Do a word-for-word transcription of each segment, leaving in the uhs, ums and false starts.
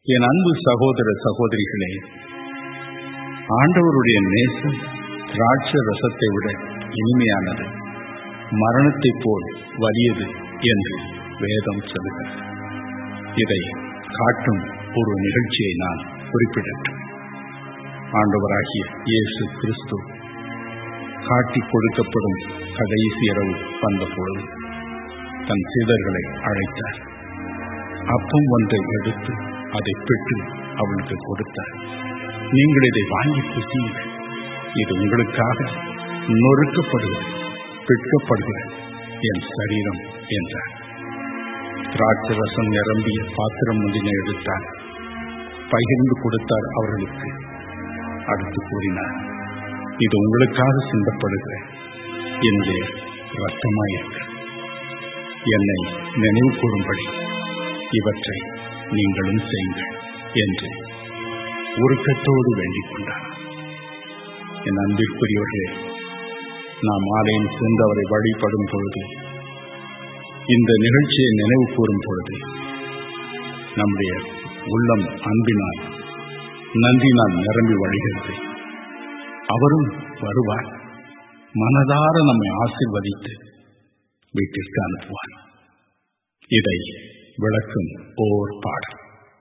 என் அன்பு சகோதர சகோதரிகளே, ஆண்டவருடைய நேசம் திராட்சை ரசத்தை விட இனிமையானது, மரணத்தைப் போல் வலியது என்று வேதம் சொல்லுகிறது. இதை காட்டும் ஒரு நிகழ்ச்சியை நான் குறிப்பிடட்டும். ஆண்டவராகிய இயேசு கிறிஸ்து காட்டிக் கொடுக்கப்படும் கடைசி இரவு வந்த பொழுது தன் சீடர்களை அழைத்தார். அப்பம் ஒன்றை எடுத்து அதை பெற்று அவளுக்கு கொடுத்தார். நீங்கள் இதை வாங்கி புசியுங்கள், இது உங்களுக்காக நொறுக்கப்படுவது பிற்கப்படுகிற என் சரீரம் என்றார். திராட்சை ரசம் நிரம்பிய பாத்திரம் ஒன்றினை எடுத்தார், பகிர்ந்து கொடுத்தார் அவர்களுக்கு. அடுத்து கூறினார், இது உங்களுக்காக சிந்தப்படுகிற என்னுடைய ரத்தமாயிருக்க, என்னை நினைவு கூறும்படி இவற்றை நீங்களும் செய்யுங்கள் என்று உருக்கத்தோடு வேண்டிக் கொண்டார். என் அன்பிற்குரியவர்களே, நாம் ஆலயம் சென்று அவரை வழிபடும் பொழுது, இந்த நிகழ்ச்சியை நினைவு கூறும் பொழுது நம்முடைய உள்ளம் அன்பினால் நன்றினால் நிரம்பி வழிகிறது. அவரும் வருவார், மனதார நம்மை ஆசீர்வதித்து வீட்டிற்கு அனுப்புவார். இதை விளக்கும் ஓர் பாடல்.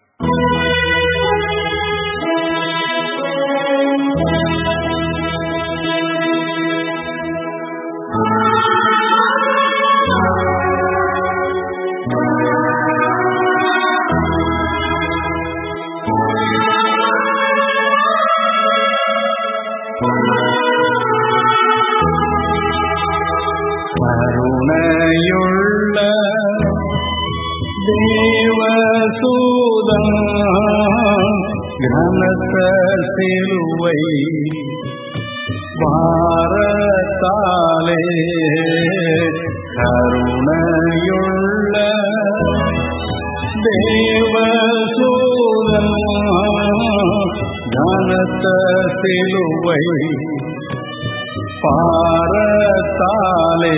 கருணையுள்ள தேவசூதன் கனத்த சிலுவை பாரத்தாலே, கருணையுள்ள தேவசூதன் கனத்த சிலுவை பாரத்தாலே,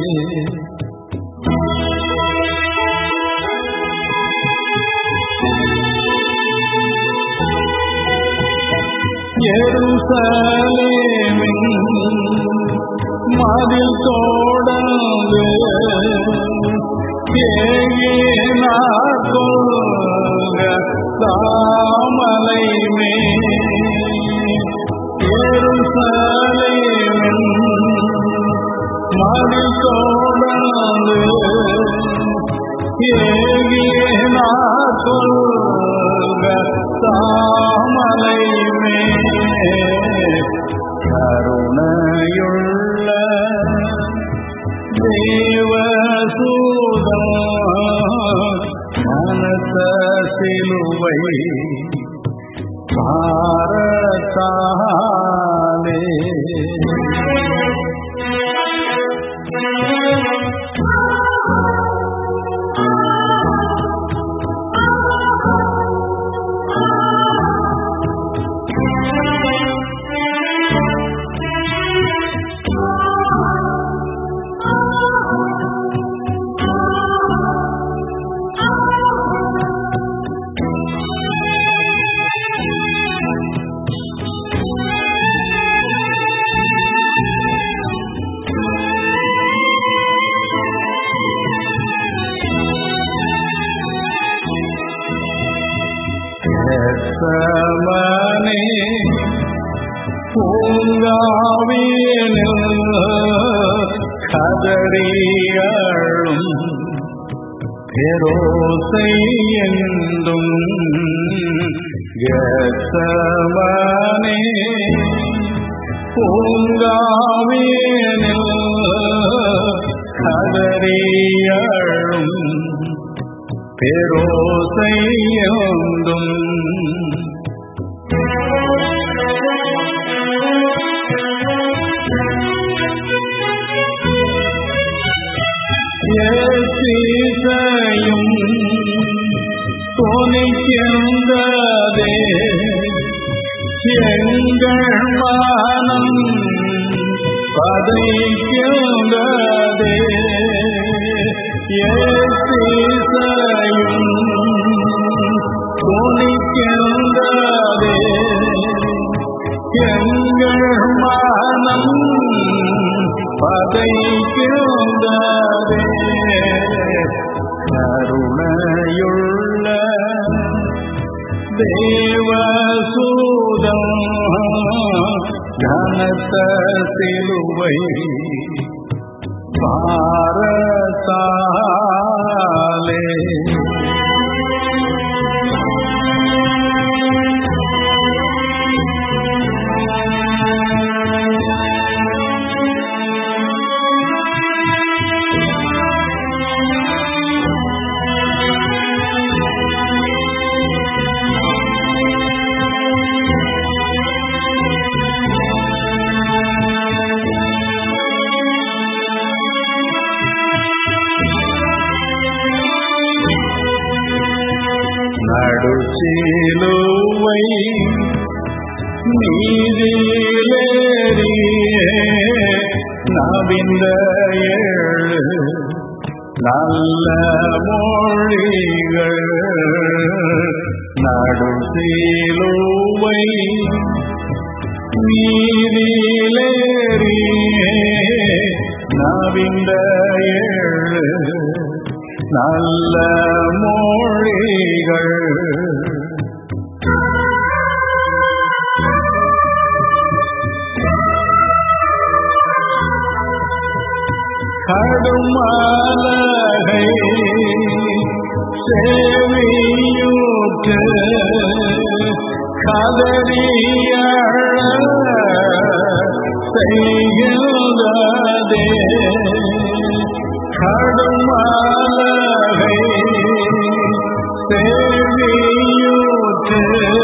எருசலேமின் மதில் தோடந்து ஏகினார் கொள்க தாமலை மேல், எருசலேமின் மதில் தோடந்து ஏகினார் கொள்க தாமலை கருணையுள்ள தேவசூதன் மனத்த சிலுவை பாரத்தாலே. கெத்செமனே பூங்காவினில் கதறியழும் பெரோசை என்றும், கெத்செமனே பூங்காவினில் கதறியழும் பெரோசை என்றும், ஏசிசையும் துணிக்கின்றதே எங்கள் மனம் பதைக்கின்றதே, ஏசிசையும் துணிக்கின்றதே வைக்கின்றதே கருணையுள்ள தேவசூதம் கனத்த சிலுவை பாரத்தாலே நடுச்சிலுவை நீதியிலேறியே நவிந்த ஏழு நல்ல மொழிகள் நடுச்சிலுவை நீதியிலேறியே நவிந்த ஏழு நல்ல மொழிகள் கடுமலகை சேவியூற்று கதறியழ செய்கின்றதே கடுமலகை சேவியூற்று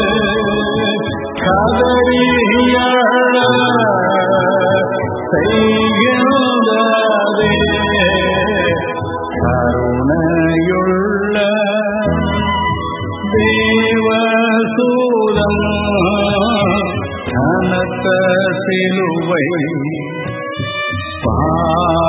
கதறியழ செய்கின்றதே கருணையுள்ள தேவசூதம் கனத்த சிலுவை பா